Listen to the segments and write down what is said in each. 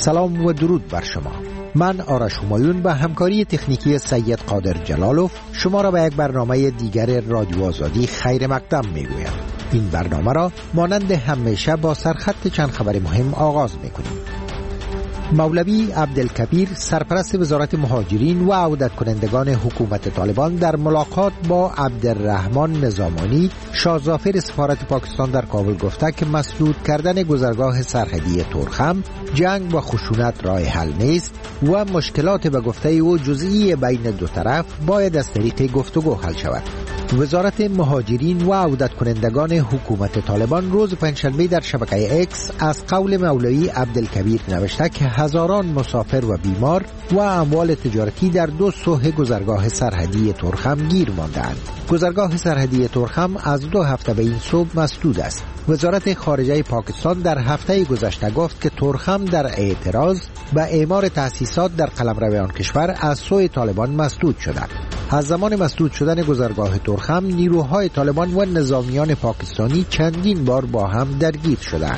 سلام و درود بر شما. من آرش همایون با همکاری تکنیکی سید قادر جلالوف شما را به یک برنامه دیگر رادیو آزادی خیر مقدم میگویم. این برنامه را مانند همیشه با سرخط چند خبر مهم آغاز میکنیم. مولوی عبدالکبیر سرپرست وزارت مهاجرین و عودت کنندگان حکومت طالبان در ملاقات با عبدالرحمن نظامانی شاهظافر سفارت پاکستان در کابل گفته که مسدود کردن گذرگاه سرحدی تورخم جنگ و خشونت راه حل نیست و مشکلات به گفته او جزئی بین دو طرف باید از طریق گفتگو حل شود. وزارت مهاجرین و عودت کنندگان حکومت طالبان روز پنجشنبه در شبکه اکس از قول مولوی عبدالکبیر نوشته که هزاران مسافر و بیمار و اموال تجارتی در دو سوح گذرگاه سرحدی تورخم گیر مانده‌اند. گذرگاه سرحدی تورخم از 2 هفته به این سو مسدود است. وزارت خارجه پاکستان در هفته گذشته گفت که تورخم در اعتراض به اعمار تأسیسات در قلمرو آن کشور از سوی طالبان مسدود شده. از زمان مسدود شدن گذرگاه تورخم نیروهای طالبان و نظامیان پاکستانی چندین بار با هم درگیر شدند.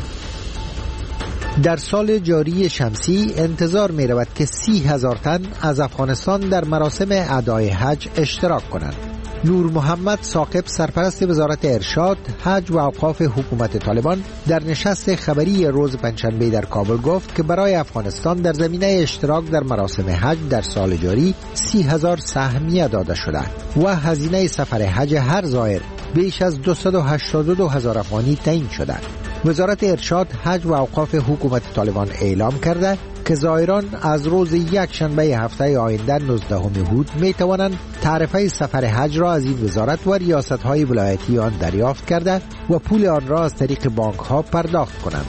در سال جاری شمسی انتظار می رود که 30,000 تن از افغانستان در مراسم ادای حج اشتراک کنند. نور محمد ثاقب سرپرست وزارت ارشاد، حج و اوقاف حکومت طالبان در نشست خبری روز پنجشنبه در کابل گفت که برای افغانستان در زمینه اشتراک در مراسم حج در سال جاری 30,000 سهمیه داده شده و هزینه سفر حج هر زائر بیش از 282,000 افغانی تعیین شده. وزارت ارشاد، حج و اوقاف حکومت طالبان اعلام کرده که زائران از روز یک شنبه هفته آینده 19 اود می توانند تعرفه سفر حج را از این وزارت و ریاست‌های ولایتی آن دریافت کرده و پول آن را از طریق بانک‌ها پرداخت کنند.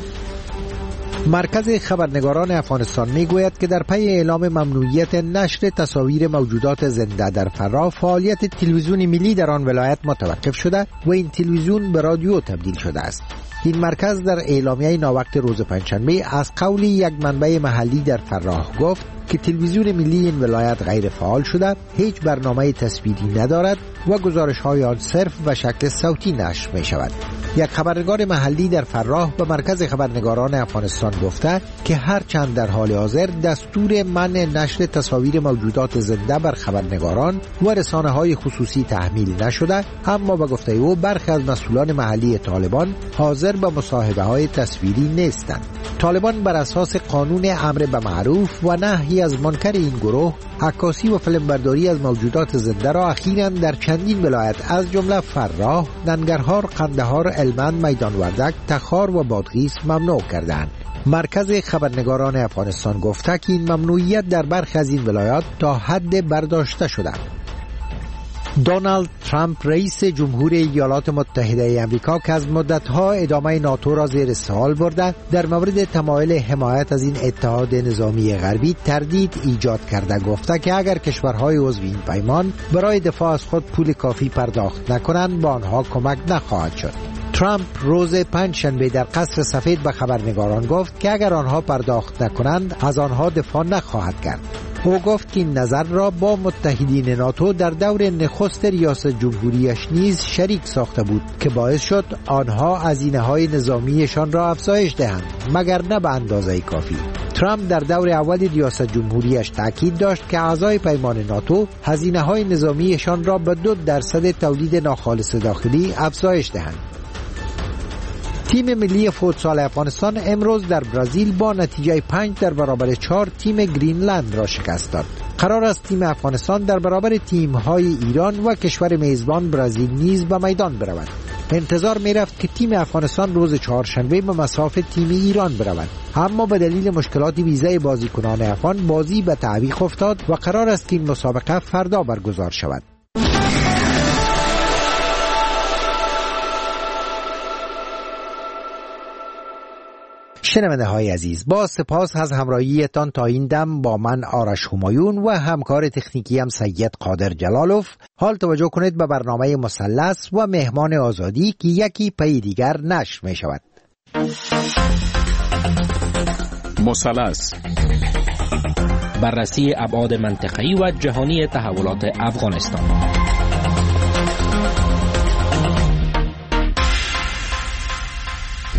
مرکز خبرنگاران افغانستان میگوید که در پی اعلام ممنوعیت نشر تصاویر موجودات زنده در فراه، فعالیت تلویزیون ملی در آن ولایت متوقف شده و این تلویزیون به رادیو تبدیل شده است. این مرکز در اعلامیه ناوقت روز پنجشنبه از قول یک منبع محلی در فراه گفت که تلویزیون ملی این ولایت غیر فعال شده، هیچ برنامه تصویری ندارد و گزارش‌های آن صرف به شکل صوتی نشر می شود. یک خبرنگار محلی در فراه به مرکز خبرنگاران افغانستان گفته که هرچند در حال حاضر دستور منع نشر تصاویر موجودات زنده بر خبرنگاران و رسانه‌های خصوصی تحمیل نشده، اما به گفته او برخی از مسئولان محلی طالبان حاضر به مصاحبه‌های تصویری نیستند. طالبان بر اساس قانون امر به معروف و نهی از منکر این گروه عکاسی و فیلمبرداری از موجودات زنده را اخیراً در چندین ولایت از جمله فراه، ننگرهار، قندهار، هلمند، میدان وردک، تخار و بادغیس ممنوع کردند. مرکز خبرنگاران افغانستان گفته که این ممنوعیت در برخی از این ولایات تا حد برداشته شده. دونالد ترامپ رئیس جمهور ایالات متحده آمریکا که از مدتها ادامه ناتو را زیر سوال برده، در مورد تمایل حمایت از این اتحاد نظامی غربی تردید ایجاد کرده گفته که اگر کشورهای عضو این پیمان برای دفاع از خود پول کافی پرداخت نکنند با آنها کمک نخواهد شد. ترامپ روز پنجشنبه در قصر سفید به خبرنگاران گفت که اگر آنها پرداخت نکنند از آنها دفاع نخواهد کرد. او گفت که این نظر را با متحدین ناتو در دور نخست ریاست جمهوریش نیز شریک ساخته بود که باعث شد آنها هزینه‌های نظامیشان را افزایش دهند، مگر نه به اندازه کافی. ترامپ در دور اول ریاست جمهوریش تاکید داشت که اعضای پیمان ناتو هزینه‌های نظامیشان را به 2% تولید ناخالص داخلی افزایش دهند. تیم ملی فوتسال افغانستان امروز در برزیل با نتیجه 5-4 تیم گرینلند را شکست داد. قرار است تیم افغانستان در برابر تیم‌های ایران و کشور میزبان برزیل نیز به میدان برود. انتظار می‌رفت که تیم افغانستان روز چهارشنبه به مصاف تیم ایران برود، اما به دلیل مشکلات ویزای بازیکنان افغان بازی به تعویق افتاد و قرار است که این مسابقه فردا برگزار شود. شنونده های عزیز، با سپاس از همراهیتان تا این دم با من آرش همایون و همکار تکنیکی هم سید قادر جلالوف. حال توجه کنید به برنامه مثلث و مهمان آزادی که یکی پی دیگر نشر می شود. مثلث، بررسی ابعاد منطقه‌ای و جهانی تحولات افغانستان.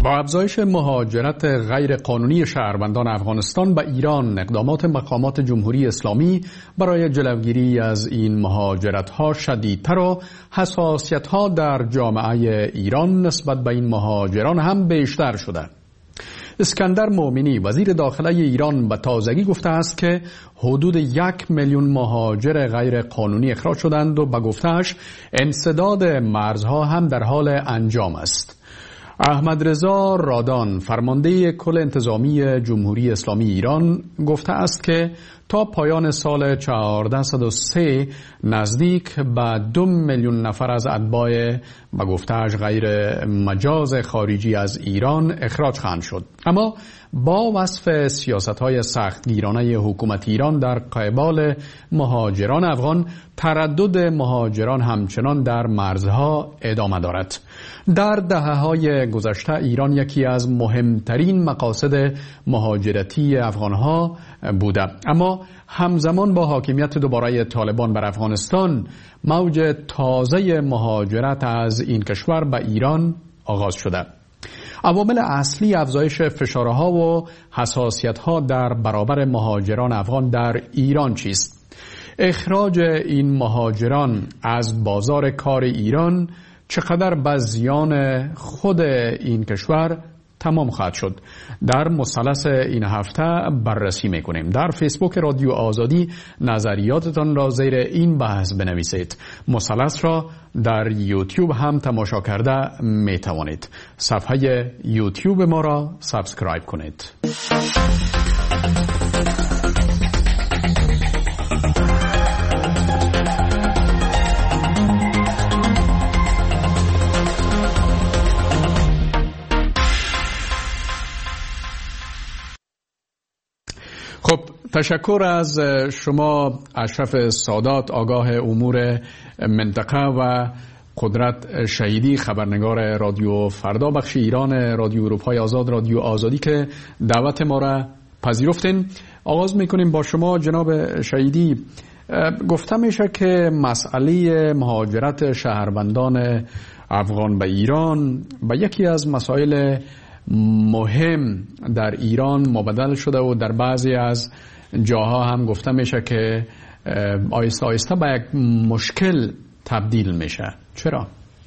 با افزایش مهاجرت غیر قانونی شهروندان افغانستان به ایران، اقدامات مقامات جمهوری اسلامی برای جلوگیری از این مهاجرت‌ها شدیدتر و حساسیت‌ها در جامعه ایران نسبت به این مهاجران هم بیشتر شده. اسکندر مومنی وزیر داخله ایران به تازگی گفته است که حدود 1 میلیون مهاجر غیر قانونی اخراج شدند و به گفته‌اش انسداد مرزها هم در حال انجام است. احمد رضا رادان فرمانده کل انتظامی جمهوری اسلامی ایران گفته است که تا پایان سال 1403 نزدیک به 2 میلیون نفر از اتباع به گفته‌اش غیر مجاز خارجی از ایران اخراج خواهند شد. اما با وصف سیاست‌های سختگیرانه حکومت ایران در قبال مهاجران افغان، تردد مهاجران همچنان در مرزها ادامه دارد. در دهه‌های گذشته ایران یکی از مهمترین مقاصد مهاجرتی افغان‌ها بوده، اما همزمان با حاکمیت دوباره طالبان بر افغانستان موج تازه مهاجرت از این کشور به ایران آغاز شده. عوامل اصلی افزایش فشارها و حساسیت‌ها در برابر مهاجران افغان در ایران چیست؟ اخراج این مهاجران از بازار کار ایران چقدر به زیان خود این کشور تمام خواهد شد؟ در مثلث این هفته بررسی میکنیم. در فیسبوک رادیو آزادی نظریاتتان را زیر این بحث بنویسید. مثلث را در یوتیوب هم تماشا کرده میتوانید. صفحه یوتیوب ما را سابسکرایب کنید. خب، تشکر از شما اشرف سادات، آگاه امور منطقه و قدرت شهیدی، خبرنگار رادیو فردا بخش ایران رادیو اروپای آزاد، رادیو آزادی، که دعوت ما را پذیرفتین. آغاز میکنیم با شما جناب شهیدی. گفته میشه که مسئله مهاجرت شهروندان افغان به ایران به یکی از مسائل مهم در ایران مبدل شده و در بعضی از جاها هم گفته میشه که آیسته آیسته به یک مشکل تبدیل میشه. چرا؟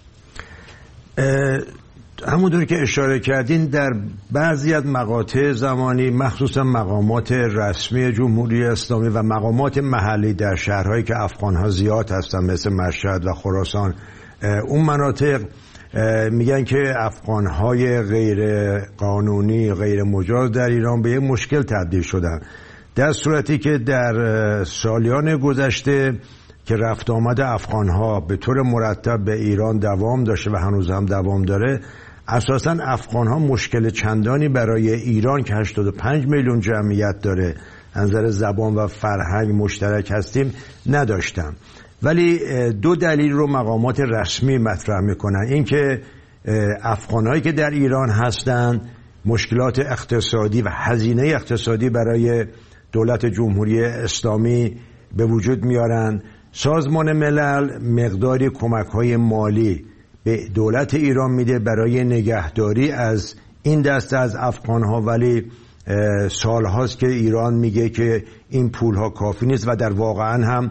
همونطور که اشاره کردین در بعضی از مقاطع زمانی، مخصوصا مقامات رسمی جمهوری اسلامی و مقامات محلی در شهرهایی که افغان‌ها زیاد هستن مثل مشهد و خراسان، اون مناطق میگن که افغان‌های غیر قانونی، غیر مجاز در ایران به یک مشکل تبدیل شدن، در صورتی که در سالیان گذشته که رفت آمد افغان‌ها به طور مرتب به ایران دوام داشته و هنوز هم دوام داره، اساساً افغان‌ها مشکل چندانی برای ایران که 85 میلیون جمعیت داره، از نظر زبان و فرهنگ مشترک هستیم، نداشتن. ولی دو دلیل رو مقامات رسمی مطرح میکنن. این که افغانهایی که در ایران هستن مشکلات اقتصادی و هزینه اقتصادی برای دولت جمهوری اسلامی به وجود میارن. سازمان ملل مقداری کمک‌های مالی به دولت ایران میده برای نگهداری از این دسته از افغانها، ولی سالهاست که ایران میگه که این پولها کافی نیست و در واقعا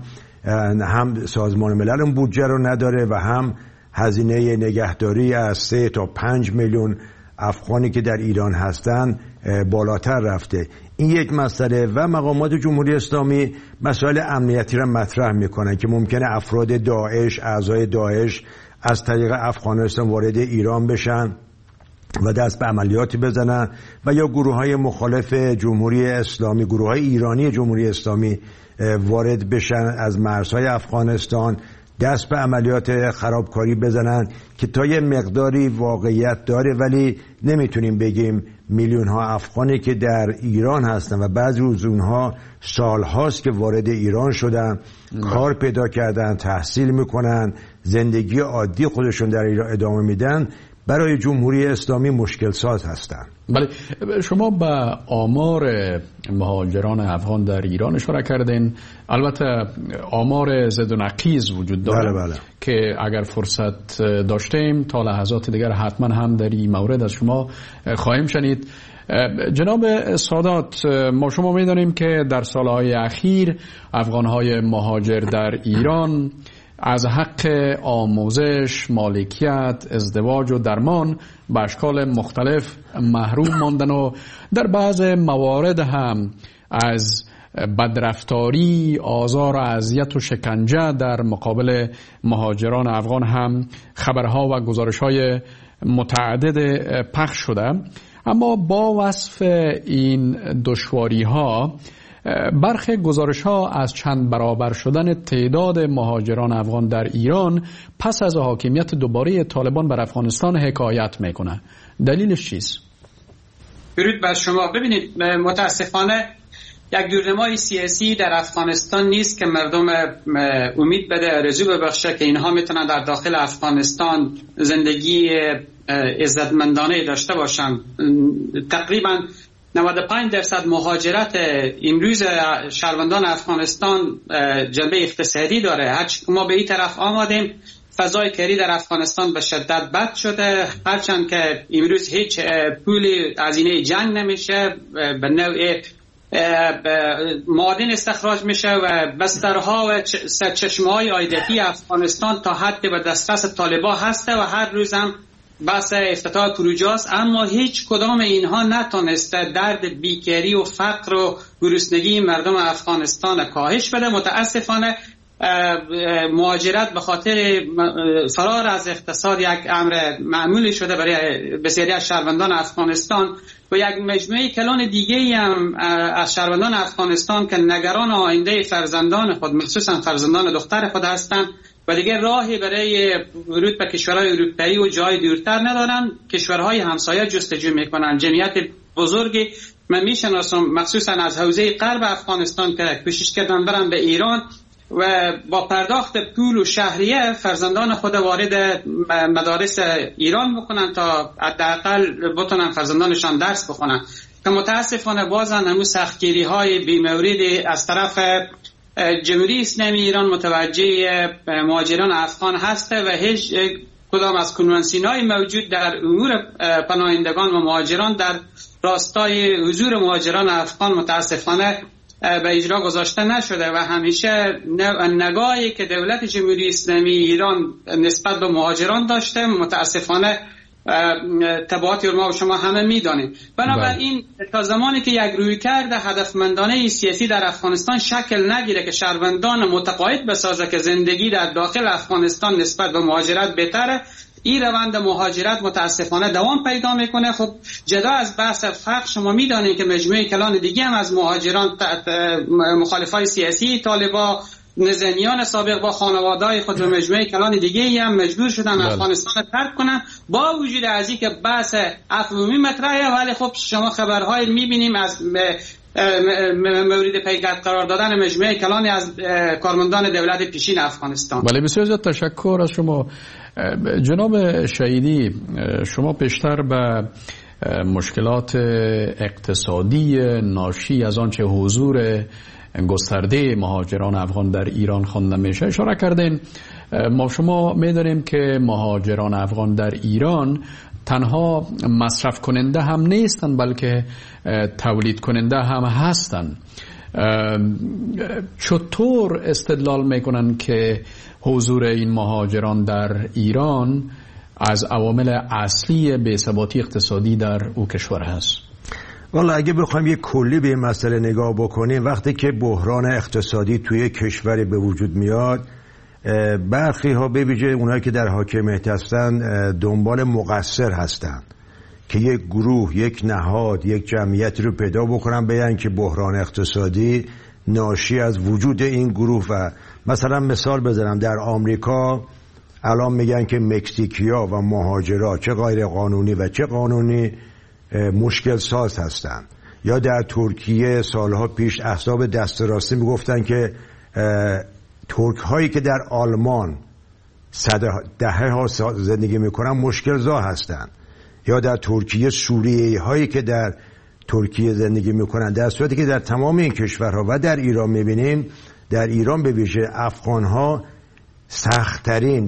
هم سازمان ملل اون بودجه رو نداره و هم هزینه نگهداری از 3 تا 5 میلیون افغانی که در ایران هستن بالاتر رفته. این یک مسئله. و مقامات جمهوری اسلامی مسائل امنیتی را مطرح میکنن که ممکنه افراد داعش، اعضای داعش از طریق افغانستان وارد ایران بشن و دست به عملیاتی بزنن، و یا گروه‌های مخالف جمهوری اسلامی، گروه‌های ایرانی جمهوری اسلامی وارد بشن از مرزهای افغانستان، دست به عملیات خرابکاری بزنن که تا یه مقداری واقعیت داره، ولی نمیتونیم بگیم میلیون ها افغانی که در ایران هستن و بعضی از اونها سالهاست که وارد ایران شدن، کار پیدا کردن، تحصیل میکنن، زندگی عادی خودشون در ایران ادامه میدن، برای جمهوری اسلامی مشکل ساز هستند. بله، شما به آمار مهاجران افغان در ایران اشاره کردین. البته آمار زد و نقیض وجود داره. بله. که اگر فرصت داشتیم تا لحظات دیگر حتما هم در این مورد از شما خواهیم شنید. جناب سادات، ما شما می‌دانیم که در سالهای اخیر افغان‌های مهاجر در ایران از حق آموزش، مالکیت، ازدواج و درمان به اشکال مختلف محروم ماندن و در بعض موارد هم از بدرفتاری، آزار و اذیت و شکنجه در مقابل مهاجران افغان هم خبرها و گزارش‌های متعدد پخش شده. اما با وصف این دشواری‌ها، برخی گزارش‌ها از چند برابر شدن تعداد مهاجران افغان در ایران پس از حاکمیت دوباره طالبان بر افغانستان حکایت میکنه. دلیلش چیست؟ درود بر شما. ببینید، متاسفانه یک دورنمای سیاسی در افغانستان نیست که مردم امید بده، آرزو ببخشه که اینها میتونن در داخل افغانستان زندگی عزتمندانه داشته باشند. تقریبا 95% مهاجرت امروز شهروندان افغانستان جنبه اقتصادی داره. هرچی ما به این طرف آمدیم، فضای کاری در افغانستان به شدت بد شده، هرچند که امروز هیچ پولی هزینه جنگ نمیشه، به نوع معادن استخراج میشه و بسترها و سرچشمه‌های عایداتی افغانستان تا حد به دسترس طالبان هسته و هر روز هم بحث افتتاح پروژه است. اما هیچ کدام اینها نتونسته درد بیکاری و فقر و گرسنگی مردم افغانستان کاهش بده. متاسفانه مهاجرت به خاطر فرار از اقتصاد یک امر معمولی شده برای بسیاری از شهروندان افغانستان و یک مجموعه کلان دیگه هم از شهروندان افغانستان که نگران آینده فرزندان خود، مخصوصا فرزندان دختر خود هستند و دیگر راهی برای ورود به کشورهای اروپایی و جای دورتر ندارن. کشورهای همسایه جستجو میکنن. جمعیت بزرگی من میشناسم مخصوصا از حوزه غرب افغانستان که کوشش کردن برن به ایران و با پرداخت پول و شهریه فرزندان خود وارد مدارس ایران بکنن تا حداقل بتونن فرزندانشان درس بخونن، که متاسفانه بازن همون سختگیری های بیموردی از طرف جمهوری اسلامی ایران متوجه مهاجران افغان هسته و هیچ کدام از کنوانسیون‌های موجود در امور پناهندگان و مهاجران در راستای حضور مهاجران افغان متاسفانه به اجرا گذاشته نشده و همیشه نگاهی که دولت جمهوری اسلامی ایران نسبت به مهاجران داشته متاسفانه تبعاتی ما و شما همه میدانیم. بنابراین تا زمانی که یک رویکرد هدفمندانه سیاسی در افغانستان شکل نگیره که شهروندان متقاعد بسازه که زندگی در داخل افغانستان نسبت به مهاجرت بهتره، این روند مهاجرت متاسفانه دوام پیدا میکنه. خب جدا از بحث فقر، شما میدانید که مجموعه کلان دیگه هم از مهاجران مخالفای سیاسی طالبان، نزنیان سابق با خانواده‌های خود و مجموعه کلان دیگه هم مجبور شدن افغانستان ترک کنن با وجود از اینکه بحث عمومی مطرحه. ولی خب شما خبرهای میبینیم از مورد پیگرد قرار دادن مجموعه کلانی از کارمندان دولت پیشین افغانستان. بله، بسیار زیاد تشکر از شما جناب شهیدی. شما پیشتر به مشکلات اقتصادی ناشی از آنچه حضور گسترده مهاجران افغان در ایران خوانده میشه اشاره کردین. ما شما میدانیم که مهاجران افغان در ایران تنها مصرف کننده هم نیستن بلکه تولید کننده هم هستن. چطور استدلال میکنن که حضور این مهاجران در ایران از عوامل اصلی بی‌ثباتی اقتصادی در او کشور هست؟ والا اگه بخوایم یک کلی به این مسئله نگاه بکنیم، وقتی که بحران اقتصادی توی کشوری به وجود میاد، برخی ها به ویژه اونایی که در حاکمیت هستن دنبال مقصر هستن که یک گروه، یک نهاد، یک جمعیت رو پیدا بکنن بگن که بحران اقتصادی ناشی از وجود این گروه. و مثلا مثال بزنم، در آمریکا الان میگن که مکزیکیا و مهاجرا چه غیر قانونی و چه قانونی مشکل ساز هستند. یا در ترکیه سالها پیش احزاب دست راستی میگفتن که ترک هایی که در آلمان دهه ها زندگی میکنن مشکل زا هستن، یا در ترکیه سوریه‌ای هایی که در ترکیه زندگی میکنن، در صورتی که در تمام این کشورها و در ایران میبینیم، در ایران به ویژه افغان ها سخت‌ترین